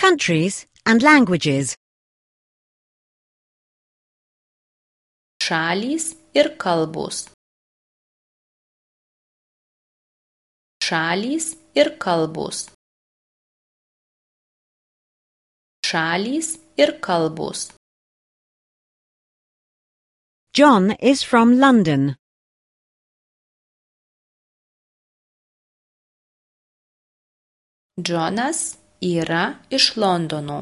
Countries and languages. Šalys ir kalbos. Šalys ir kalbos. Šalys ir kalbos. John is from London. Džonas yra iš Londono.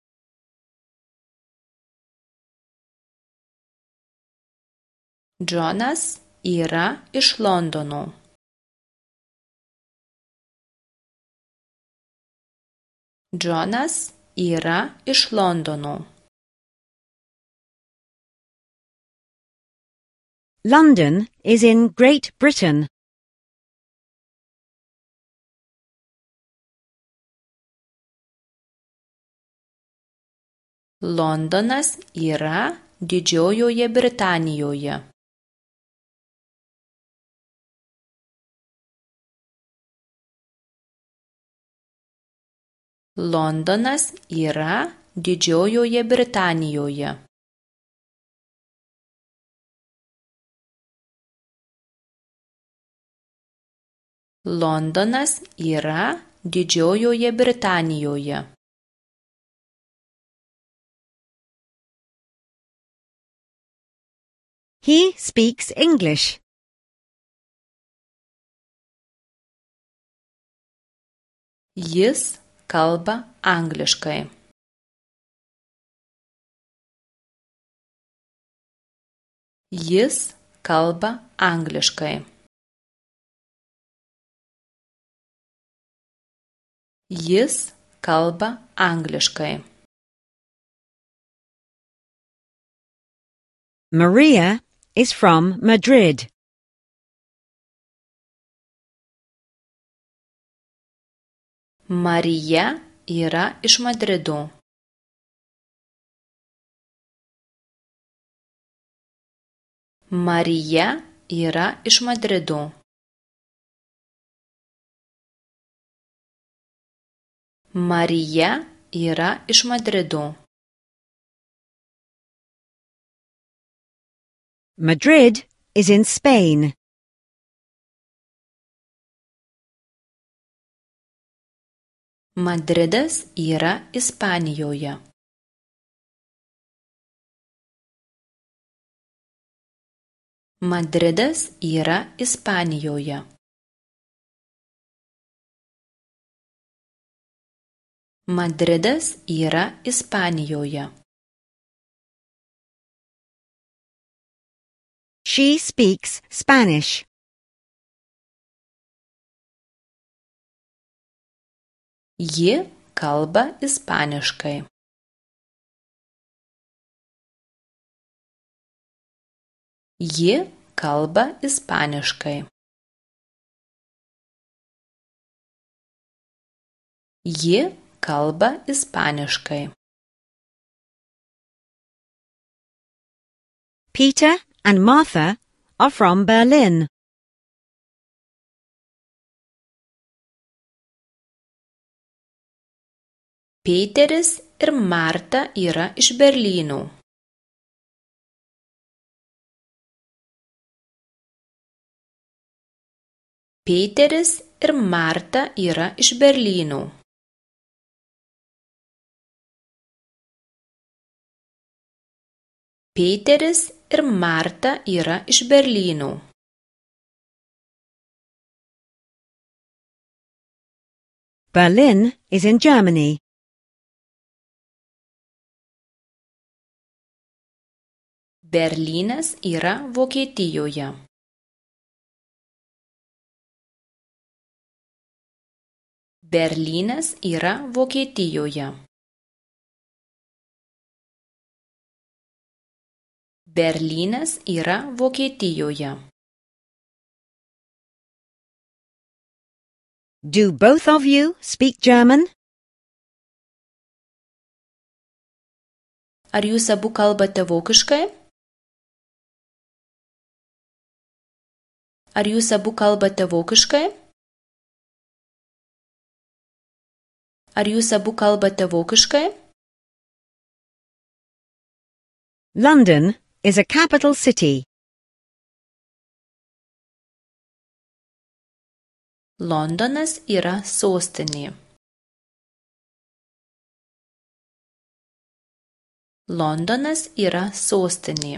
Džonas yra iš Londono. Džonas yra iš Londono. London is in Great Britain. Londonas yra Didžiojoje Britanijoje. Londonas yra Didžiojoje Britanijoje. Londonas yra Didžiojoje Britanijoje. He speaks English. Jis kalba angliškai. Jis kalba angliškai. Jis kalba angliškai. Maria is from Madrid. Marija yra iš Madrido. Marija yra iš Madrido. Marija yra iš Madrido. Madrid is in Spain. Madridas yra Ispanijoje. Madridas yra Ispanijoje. Madridas yra Ispanijoje. She speaks Spanish. Ji kalba ispaniškai. Ji kalba ispaniškai. Ji kalba ispaniškai. Peter and Martha are from Berlin. Peteris ir Marta yra iš Berlyno. Peteris ir Marta yra iš Berlyno. Peteris ir Marta yra iš Berlyno. Berlin is in Germany. Berlynas yra Vokietijoje. Berlynas yra Vokietijoje. Berlynas yra Vokietijoje. Do both of you speak German? Ar jūs abu kalbate vokiškai? Ar jūs abu kalbate vokiškai? Ar jūs abu kalbate vokiškai? London is a capital city. Londonas yra sostinė. Londonas yra sostinė.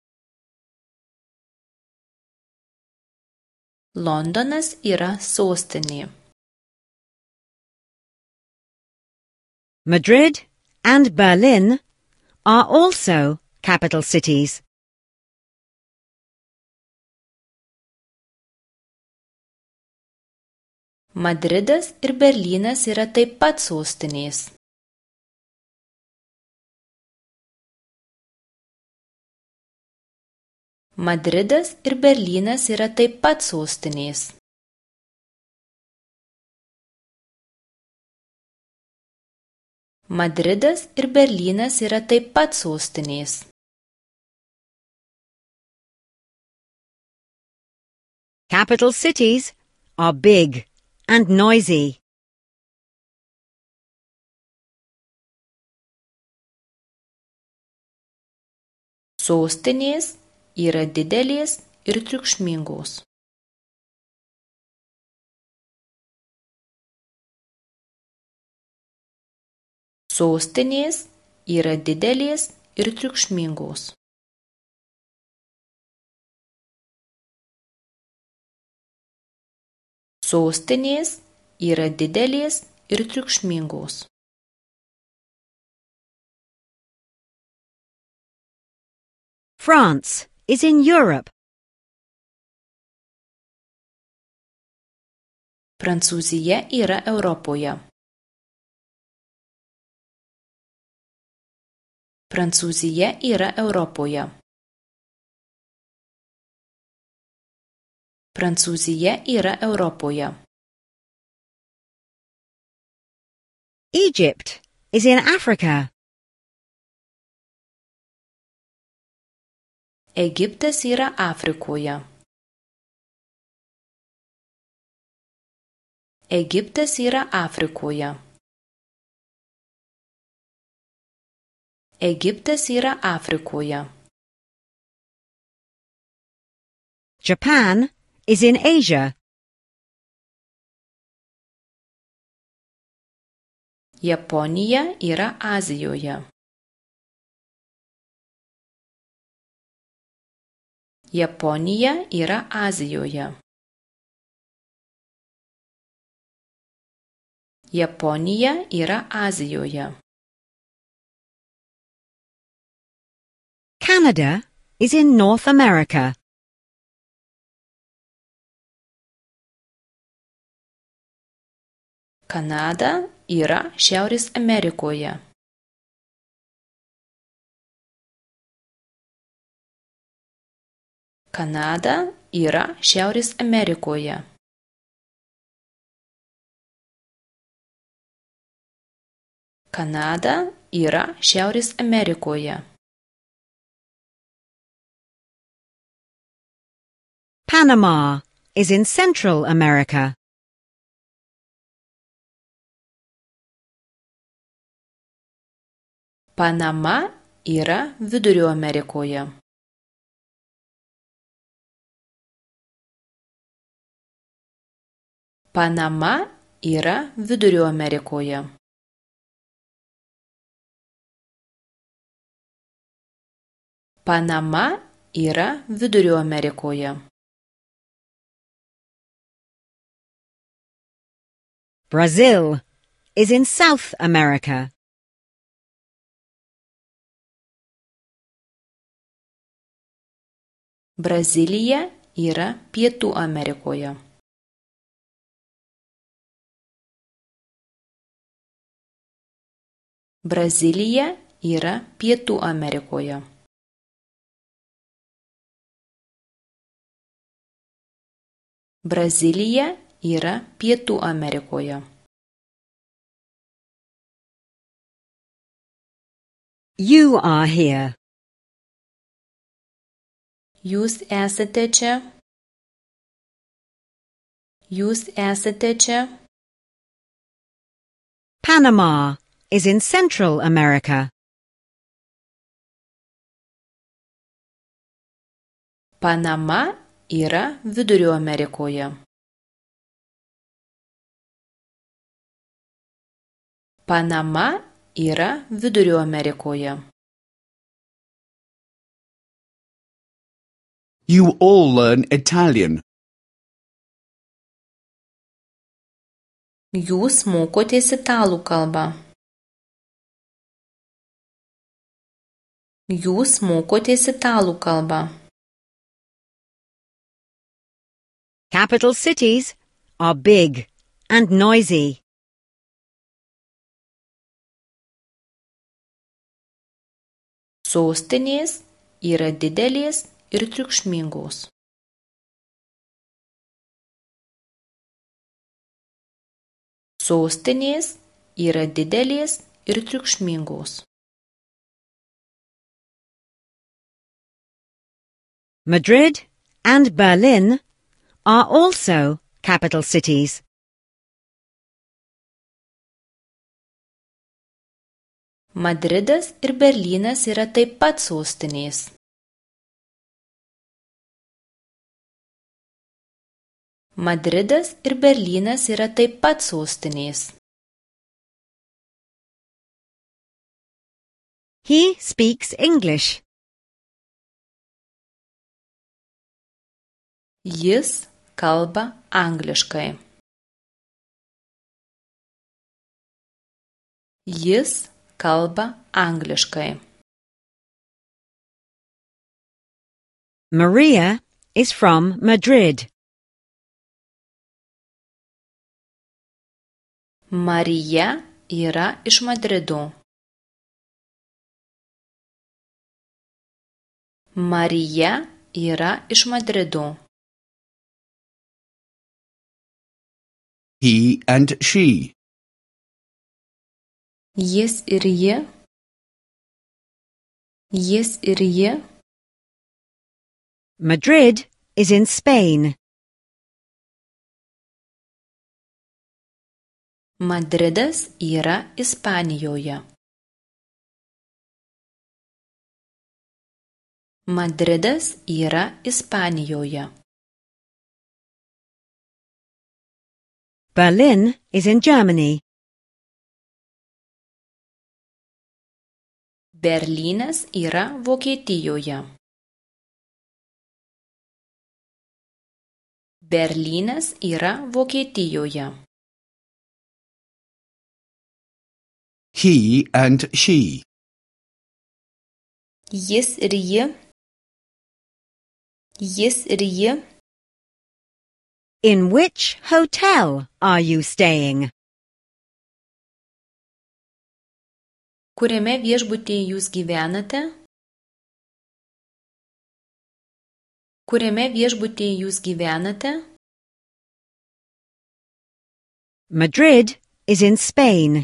Londonas yra sostinė. Madrid and Berlin are also capital cities. Madridas ir Berlynas yra taip pat sostinės. Madridas ir Berlynas yra taip pat sostinės. Madridas ir Berlynas yra taip pat sostinės. Capital cities are big and noisy. Sostinės yra didelės ir triukšmingos. Sostinės yra didelės ir triukšmingos. Sostinės yra didelės ir triukšmingos. France is in Europe. Prancūzija yra Europoje. Prancūzija yra Europoje. Prancūzija yra Europoje. Egypt is in Africa. Egiptas yra Afrikoje. Egiptas yra Afrikoje. Egiptas yra Afrikoje. Japan is in Asia. Japonija yra Azijoje. Japonija yra Azijoje. Japonija yra Azijoje. Canada is in North America. Kanada yra Šiaurės Amerikoje. Kanada yra Šiaurės Amerikoje. Kanada yra Šiaurės Amerikoje. Panama is in Central America. Panama yra Vidurio Amerikoje. Panama yra Vidurio Amerikoje. Panama yra Vidurio Amerikoje. Brazil is in South America. Brazilija yra Pietų Amerikoje. Brazilija yra Pietų Amerikoje. Brazilija yra Pietų Amerikoje. You are here. Jūs esate čia. Jūs esate čia. Panama is in Central America. Panama yra Vidurio Amerikoje. Panama yra Vidurio Amerikoje. You all learn Italian. Jūs mokotės italų kalbą. Jūs mokotės italų kalbą. Capital cities are big and noisy. Sostinės yra didelės ir triukšmingos. Sostinės yra didelės ir triukšmingos. Madrid and Berlin are also capital cities. Madridas ir Berlynas yra taip pat sostinės. Madridas ir Berlynas yra taip pat sostinės. He speaks English. Jis kalba angliškai. Jis kalba angliškai. Maria is from Madrid. Marija yra iš Madrido. Marija yra iš Madrido. He and she. Jis ir ji. Jis ir ji. Madrid is in Spain. Madridas yra Ispanijoje. Madridas yra Ispanijoje. Berlin is in Germany. Berlynas yra Vokietijoje. Berlynas yra Vokietijoje. He and she. Jis ir ji. Jis ir ji. In which hotel are you staying? Kuriame viešbutyje jūs gyvenate? Kuriame viešbutyje jūs gyvenate? Madrid is in Spain.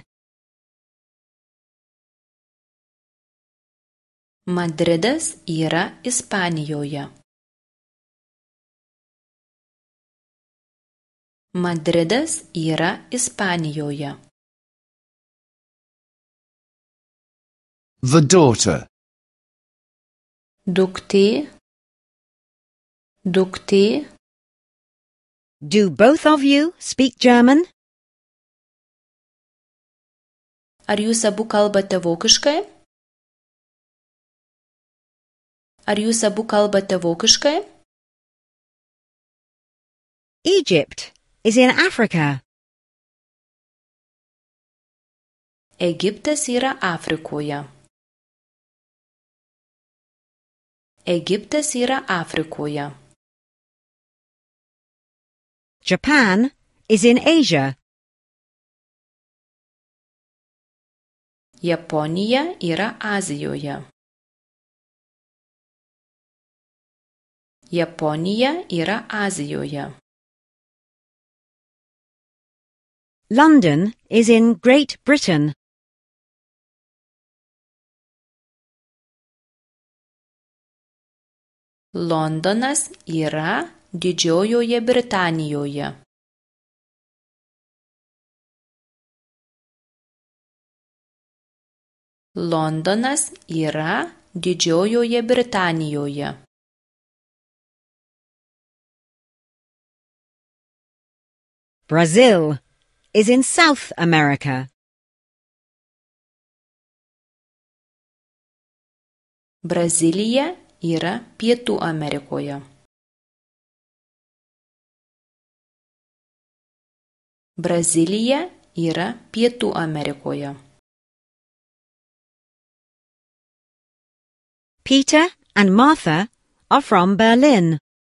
Madridas yra Ispanijoje. Madridas yra Ispanijoje. The daughter. Duktė. Duktė. Do both of you speak German? Ar jūs abu kalbate vokiškai? Ar jūs abu kalbate vokiškai? Egypt is in Africa. Egiptas yra Afrikoje. Egiptas yra Afrikoje. Japan is in Asia. Japonija yra Azijoje. Japonija yra Azijoje. London is in Great Britain. Londonas yra Didžiojoje Britanijoje. Londonas yra Didžiojoje Britanijoje. Brazil is in South America. Brazilija yra Pietų Amerikoje. Brazilija yra Pietų Amerikoje. Peter and Martha are from Berlin.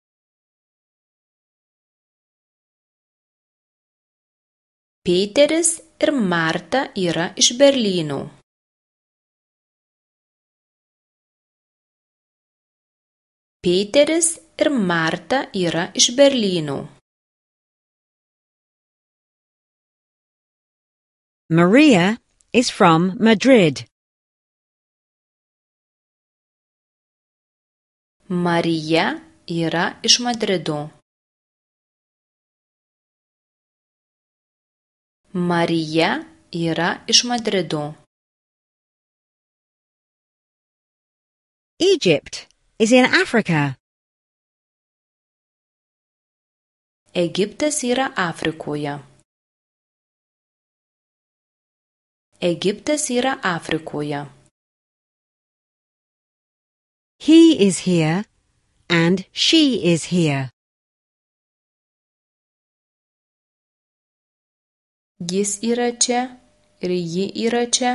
Peteris ir Marta yra iš Berlyno. Peteris ir Marta yra iš Berlyno. Maria is from Madrid. Marija yra iš Madrido. Marija yra iš Madrido. Egypt is in Africa. Egiptas yra Afrikoje. Egiptas yra Afrikoje. He is here and she is here. Jis yra čia ir ji yra čia.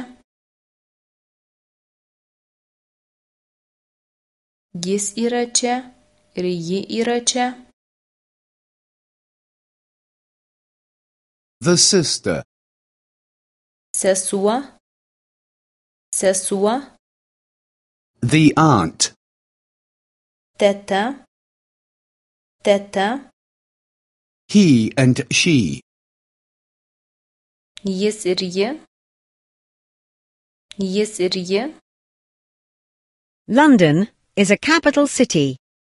Jis yra čia ir ji yra čia. The sister. Sesuo. Sesuo. The aunt. Teta. Teta. He and she. Jis ir ji. Jis ir ji. London is a capital city.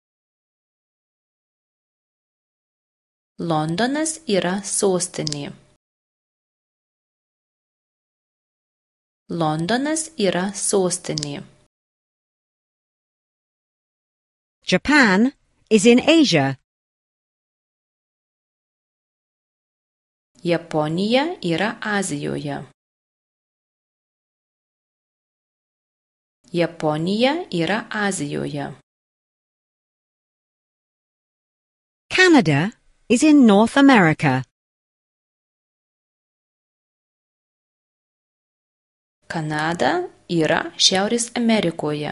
Londonas yra sostinė. Londonas yra sostinė. Japan is in Asia. Japonija yra Azijoje. Japonija yra Azijoje. Canada is in North America. Kanada yra Šiaurės Amerikoje.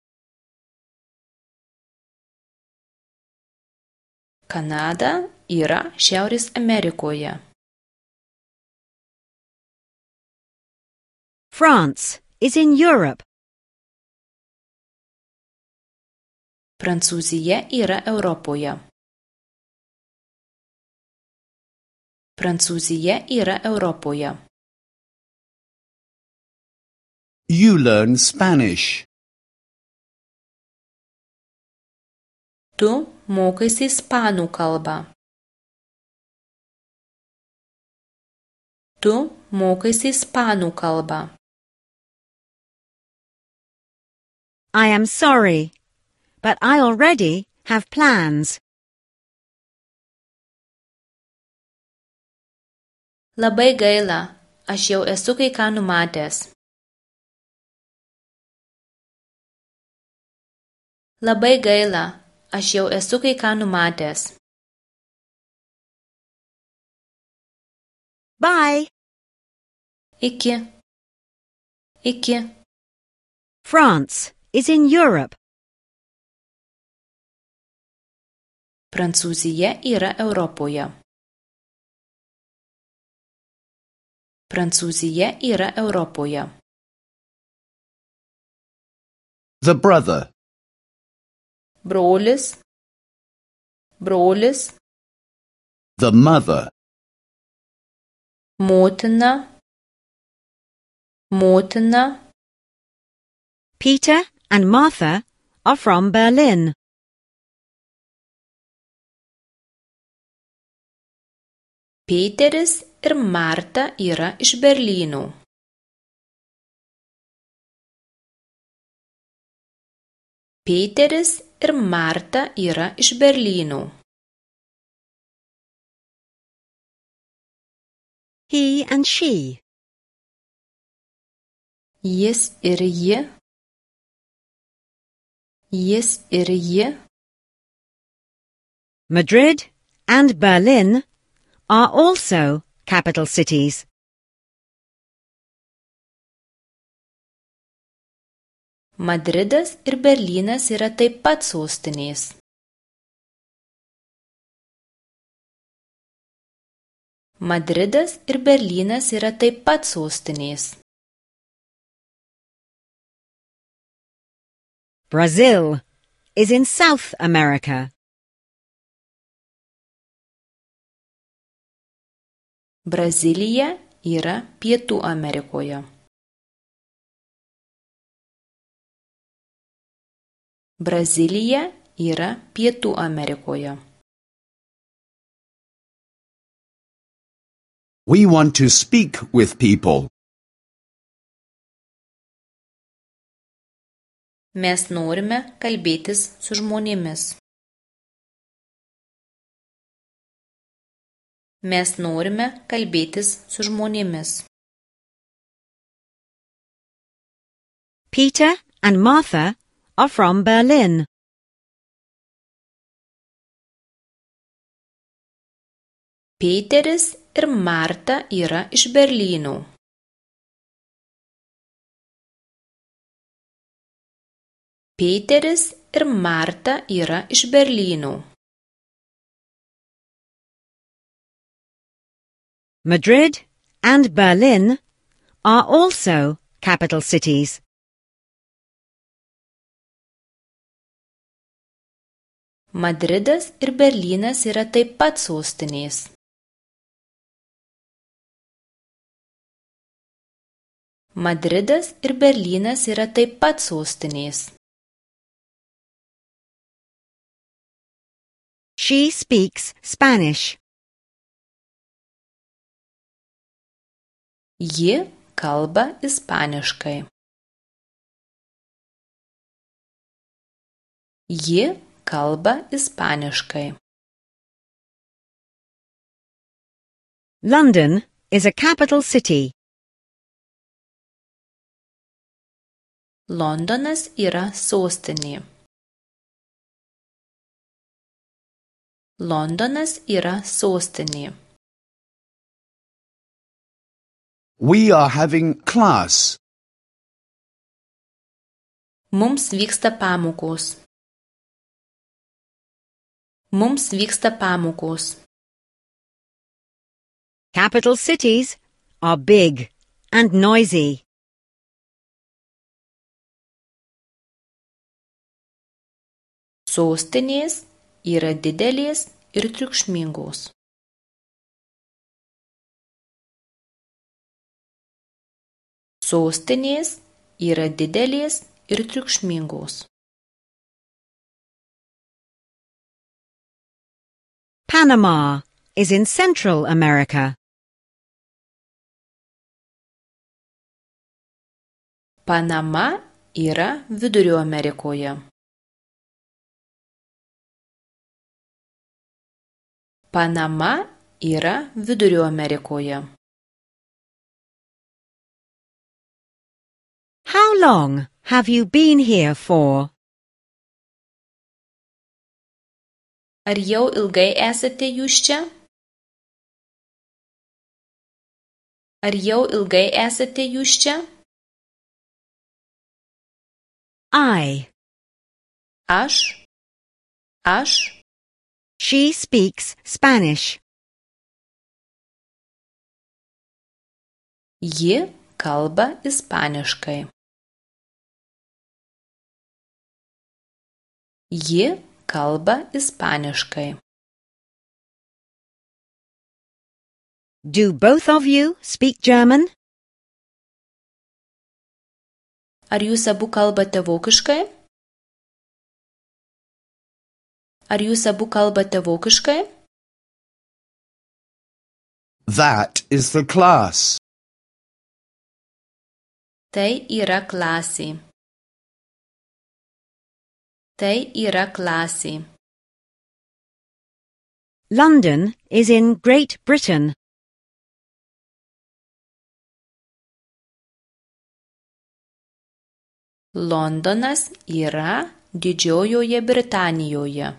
Kanada yra Šiaurės Amerikoje. France is in Europe. Prancūzija yra Europoje. Prancūzija yra Europoje. You learn Spanish. Tu mokaisi ispanų kalbą. Tu mokaisi ispanų kalbą. I am sorry, but I already have plans. Labai gaila, aš jau esu kai ką numatęs. Labai gaila, aš jau esu kai ką numatęs. Bye. Iki. Iki. France is in Europe. Prancūzija yra Europoje. Prancūzija yra Europoje. The brother. Brolis. Brolis. The mother. Motina. Motina. Peter and Martha are from Berlin. Peteris ir Marta yra iš Berlyno. Peteris ir Marta yra iš Berlyno. He and she. Jis ir ji. Jis ir ji. Madrid and Berlin are also capital cities. Madridas ir Berlynas yra taip pat sostinės. Madridas ir Berlynas yra taip pat sostinės. Brazil is in South America. Brazilija yra Pietų Amerikoje. Brazilija yra Pietų Amerikoje. We want to speak with people. Mes norime kalbėtis su žmonėmis. Mes norime kalbėtis su žmonėmis. Peter and Martha are from Berlin. Peteris ir Marta yra iš Berlyno. Peteris ir Marta yra iš Berlyno. Madrid and Berlin are also capital cities. Madridas ir Berlynas yra taip pat sostinės. Madridas ir Berlynas yra taip pat sostinės. She speaks Spanish. Ji kalba ispaniškai. Ji kalba ispaniškai. London is a capital city. Londonas yra sostinė. Londonas yra sostinė. We are having class. Mums vyksta pamokos. Mums vyksta pamokos. Capital cities are big and noisy. Sostinės yra didelės ir triukšmingos. Sostinės yra didelės ir triukšmingos. Panama is in Central America. Panama yra Vidurio Amerikoje. Panama yra Vidurio Amerikoje. How long have you been here for? Ar jau ilgai esate jūs čia? Ar jau ilgai esate jūs čia? I. Aš. She speaks Spanish. Ji kalba ispaniškai. Ji kalba ispaniškai. Do both of you speak German? Ar jūs abu kalbate vokiškai? Ar jūs abu kalbate vokiškai? That is the class. Tai yra klasė. Tai yra klasė. London is in Great Britain. Londonas yra Didžiojoje Britanijoje.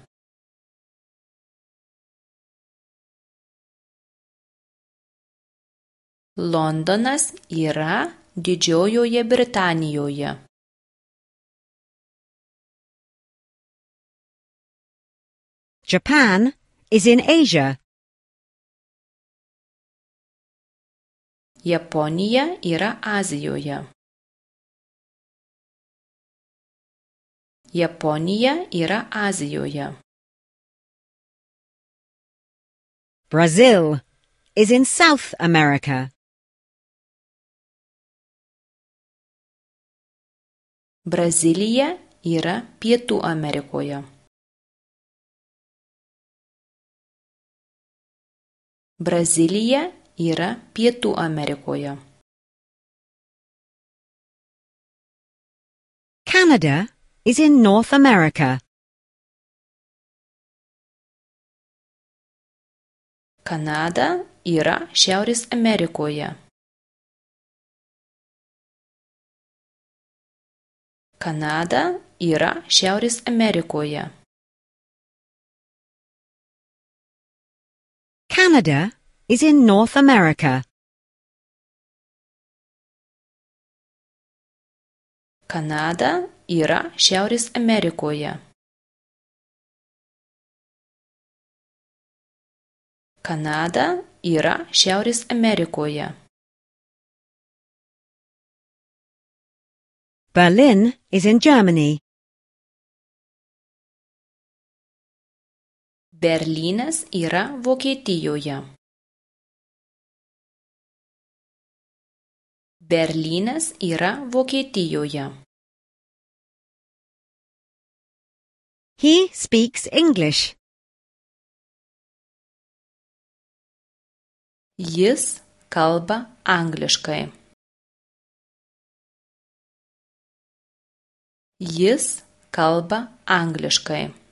Londonas yra Didžiojoje Britanijoje. Japan is in Asia. Japonija yra Azijoje. Japonija yra Azijoje. Brazil is in South America. Brazilija yra Pietų Amerikoje. Brazilija yra Pietų Amerikoje. Canada is in North America. Kanada yra Šiaurės Amerikoje. Kanada yra Šiaurės Amerikoje. Canada is in North America. Kanada yra Šiaurės Amerikoje. Kanada yra Šiaurės Amerikoje. Berlin is in Germany. Berlynas yra Vokietijoje. Berlynas yra Vokietijoje. He speaks English. Jis kalba angliškai. Jis kalba angliškai.